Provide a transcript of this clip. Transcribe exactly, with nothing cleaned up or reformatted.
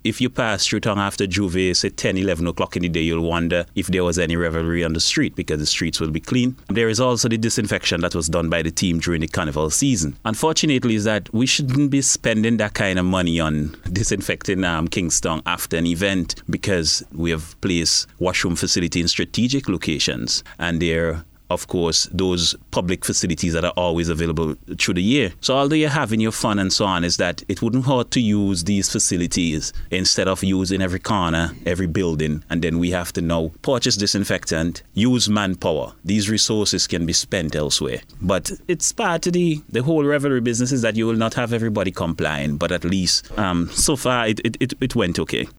if you pass through town after Juve, say ten, eleven o'clock in the day, you'll wonder if there was any revelry on the street because the streets will be clean. There is also the disinfection that was done by the team during the carnival season. Unfortunately, is that we shouldn't be spending that kind of money on disinfecting um, Kingston after an event because we have placed washroom facility in strategic locations, and they're of course, those public facilities that are always available through the year. So although you're having your fun and so on, is that it wouldn't hurt to use these facilities instead of using every corner, every building, and then we have to now purchase disinfectant, use manpower. These resources can be spent elsewhere. But it's part of the, the whole revelry business is that you will not have everybody complying, but at least um, so far it, it, it, it went okay.